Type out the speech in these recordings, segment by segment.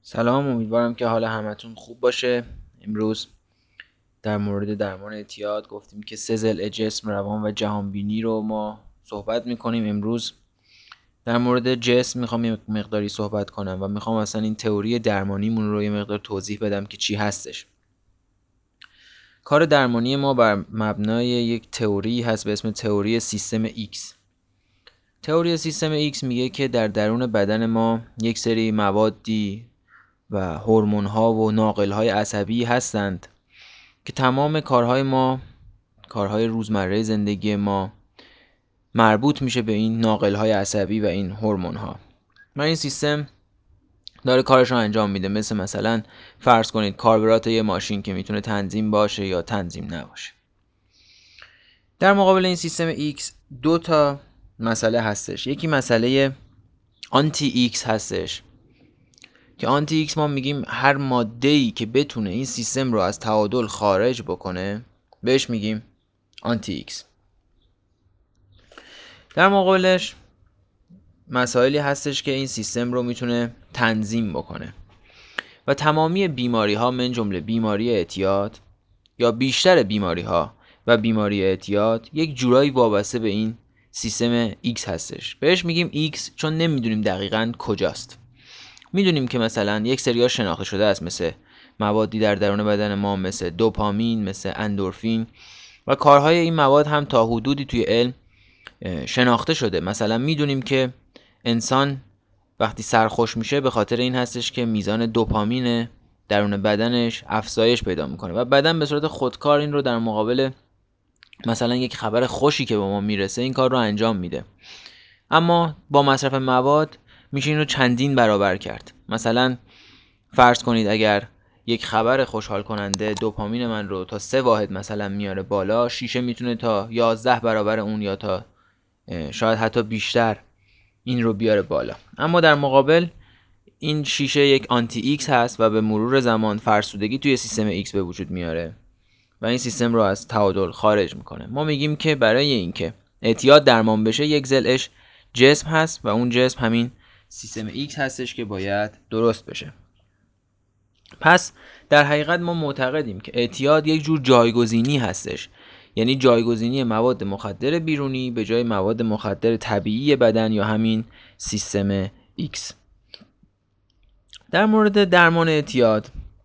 سلام، امیدوارم که حال همتون خوب باشه. امروز در مورد درمان اعتیاد گفتیم که سه ضلع جسم، روان و جهانبینی رو ما صحبت میکنیم. امروز در مورد جسم میخوام یه مقداری صحبت کنم و میخوام اصلا این تئوری درمانیمون رو یه مقدار توضیح بدم که چی هستش. کار درمانی ما بر مبنای یک تئوری هست به اسم تئوری سیستم X. تئوری سیستم X میگه که در درون بدن ما یک سری موادی و هورمون‌ها و ناقل‌های عصبی هستند که تمام کارهای روزمره زندگی ما مربوط میشه به این ناقل‌های عصبی و این هورمون‌ها. و این سیستم داره کارش رو انجام میده. مثلا فرض کنید کاربرات یه ماشین که میتونه تنظیم باشه یا تنظیم نباشه. در مقابل این سیستم X دو تا مسئله هستش. یکی مسئله آنتی X هستش که آنتی ایکس ما میگیم هر ماده‌ای که بتونه این سیستم رو از تعادل خارج بکنه بهش میگیم آنتی ایکس. در مقابلش مسائلی هستش که این سیستم رو میتونه تنظیم بکنه و تمامی بیماری ها من جمله بیماری اعتیاد یا بیشتر بیماری ها و بیماری اعتیاد یک جورایی وابسته به این سیستم X هستش. بهش میگیم X چون نمیدونیم دقیقاً کجاست. میدونیم که مثلا یک سری‌ها شناخته شده است، مثل موادی در درون بدن ما مثل دوپامین، مثل اندورفین، و کارهای این مواد هم تا حدودی توی علم شناخته شده. مثلا میدونیم که انسان وقتی سرخوش میشه به خاطر این هستش که میزان دوپامین درون بدنش افزایش پیدا میکنه و بدن به صورت خودکار این رو در مقابل مثلا یک خبر خوشی که به ما میرسه این کار رو انجام میده. اما با مصرف مواد میشه این رو چندین برابر کرد. مثلا فرض کنید اگر یک خبر خوشحال کننده دوپامین من رو تا 3 واحد مثلا میاره بالا، شیشه میتونه تا 11 برابر اون یا تا شاید حتی بیشتر این رو بیاره بالا. اما در مقابل این شیشه یک آنتی ایکس هست و به مرور زمان فرسودگی توی سیستم ایکس به وجود میاره و این سیستم رو از تعادل خارج میکنه. ما میگیم که برای اینکه اعتیاد درمان بشه یک ضلعش جسم هست و اون جسم همین سیستم ایکس هستش که باید درست بشه. پس در حقیقت ما معتقدیم که اعتیاد یک جور جایگزینی هستش، یعنی جایگزینی مواد مخدر بیرونی به جای مواد مخدر طبیعی بدن یا همین سیستم X. در مورد درمان اعتیاد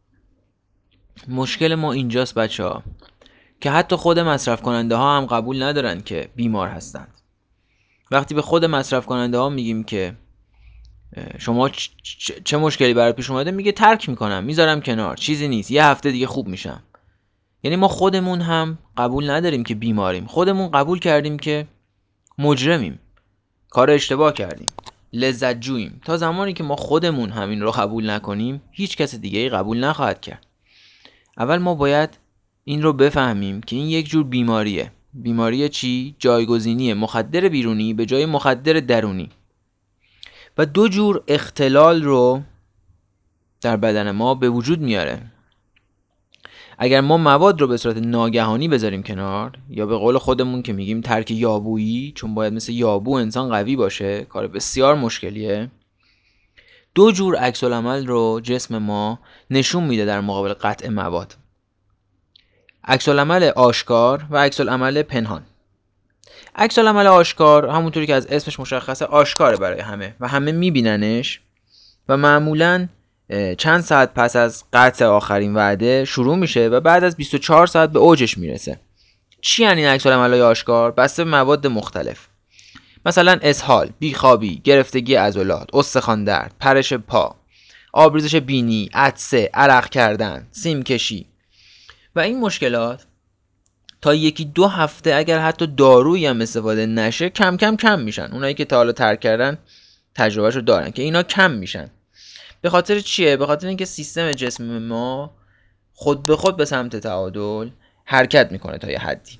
مشکل ما اینجاست بچه‌ها که حتی خود مصرف کننده ها هم قبول ندارن که بیمار هستند. وقتی به خود مصرف کننده ها میگیم که شما چه مشکلی برای پیش اومده، میگه ترک میکنم، میذارم کنار، چیزی نیست، یه هفته دیگه خوب میشم. یعنی ما خودمون هم قبول نداریم که بیماریم، خودمون قبول کردیم که مجرمیم، کار اشتباه کردیم، لذت جوییم. تا زمانی که ما خودمون همین رو قبول نکنیم هیچ کس دیگه‌ای قبول نخواهد کرد. اول ما باید این رو بفهمیم که این یک جور بیماریه. بیماری چی؟ جایگزینی مخدر بیرونی به جای مخدر درونی و دو جور اختلال رو در بدن ما به وجود میاره. اگر ما مواد رو به صورت ناگهانی بذاریم کنار، یا به قول خودمون که میگیم ترک یابویی، چون باید مثل یابو انسان قوی باشه، کار بسیار مشکلیه، دو جور عکس العمل رو جسم ما نشون میده در مقابل قطع مواد: عکس العمل آشکار و عکس العمل پنهان. عکس العمل آشکار همونطوری که از اسمش مشخصه آشکاره برای همه و همه میبیننش و معمولاً چند ساعت پس از قطع آخرین وعده شروع میشه و بعد از 24 ساعت به اوجش میرسه. چی یعنی این عکس العمل‌های آشکار؟ بسته به مواد مختلف، مثلا اسهال، بیخوابی، گرفتگی عضلات، استخوان درد، پرش پا، آبریزش بینی، عطسه، عرق کردن، سیم کشی و این مشکلات تا 1-2 هفته اگر حتی دارویی هم استفاده نشه کم کم میشن. اونایی که تا حالا ترک کردن تجربهشو دارن که اینا کم میشن. به خاطر چیه؟ به خاطر اینکه سیستم جسم ما خود به خود به سمت تعادل حرکت میکنه تا یه حدی.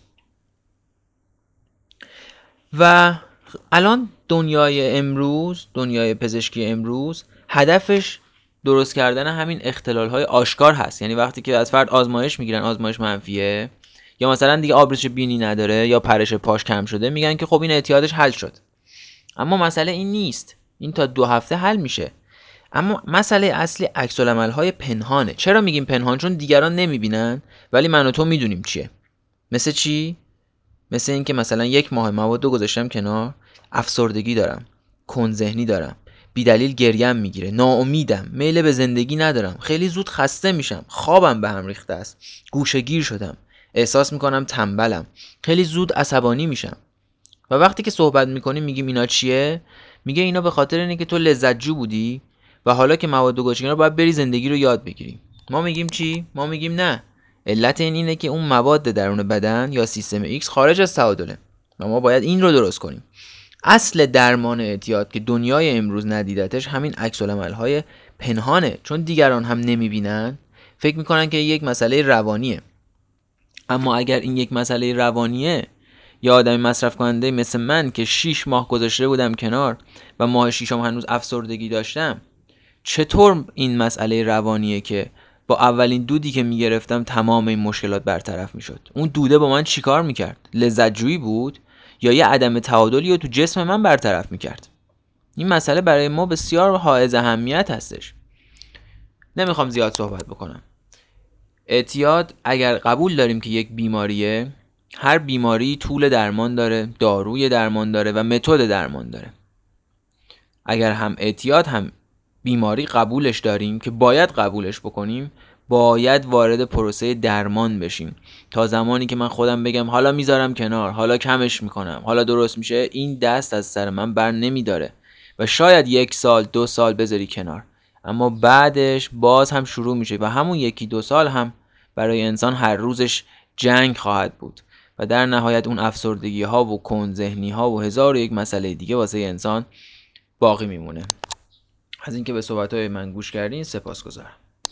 و الان دنیای امروز، دنیای پزشکی امروز، هدفش درست کردن همین اختلال‌های آشکار هست. یعنی وقتی که از فرد آزمایش میگیرن، آزمایش منفیه، یا مثلا دیگه آبریزش بینی نداره یا پرش پاش کم شده، میگن که خب این اعتیادش حل شد. اما مسئله این نیست، این تا 2 هفته حل میشه. اما مسئله اصلی عکس العمل‌های پنهانه. چرا میگیم پنهان؟ چون دیگران نمیبینن ولی من و تو میدونیم چیه. مثل چی؟ مثل این که مثلا 1 ماه موادو گذاشتم کنار، افسردگی دارم، کندذهنی دارم، بیدلیل گریم میگیره، ناامیدم، میل به زندگی ندارم، خیلی زود خسته میشم، خوابم به هم ریخته است، گوشه‌گیر شدم، احساس میکنم تنبلم، خیلی زود عصبانی میشم. و وقتی که صحبت میکنیم میگیم اینا چیه؟ میگه اینا به خاطر اینه که تو لذت جو بودی و حالا که مواد گذاشتی کنار باید بری زندگی رو یاد بگیری. ما میگیم چی؟ ما میگیم نه، علت این اینه که اون مواد درون بدن یا سیستم ایکس خارج از تعادله و ما باید این رو درست کنیم. اصل درمان اعتیاد که دنیای امروز ندیدتش همین عکس العمل‌های پنهانه، چون دیگران هم نمیبینن، فکر میکنن که یک مسئله روانیه. اما اگر این یک مسئله روانیه، یا آدمی مصرف کننده مثل من که 6 ماه گذاشته بودم کنار و ماه 6م هنوز افسردگی داشتم، چطور این مسئله روانیه که با اولین دودی که میگرفتم تمام این مشکلات برطرف میشد؟ اون دوده با من چیکار میکرد؟ لذت جویی بود یا یه عدم تعادلی رو تو جسم من برطرف میکرد؟ این مسئله برای ما بسیار حائز اهمیت هستش. نمیخوام زیاد صحبت بکنم. اعتیاد اگر قبول داریم که یک بیماریه، هر بیماری طول درمان داره، داروی درمان داره و متد درمان داره. اگر هم اعتیاد هم بیماری قبولش داریم که باید قبولش بکنیم، باید وارد پروسه درمان بشیم. تا زمانی که من خودم بگم حالا میذارم کنار، حالا کمش میکنم، حالا درست میشه، این دست از سر من بر نمیداره و شاید 1 سال 2 سال بذاری کنار، اما بعدش باز هم شروع میشه و همون 1-2 سال هم برای انسان هر روزش جنگ خواهد بود و در نهایت اون افسردگی ها و کندذهنی ها و 1001 مسئله دیگه واسه انسان باقی میمونه. از اینکه به صحبت‌های من گوش کردین سپاسگزارم.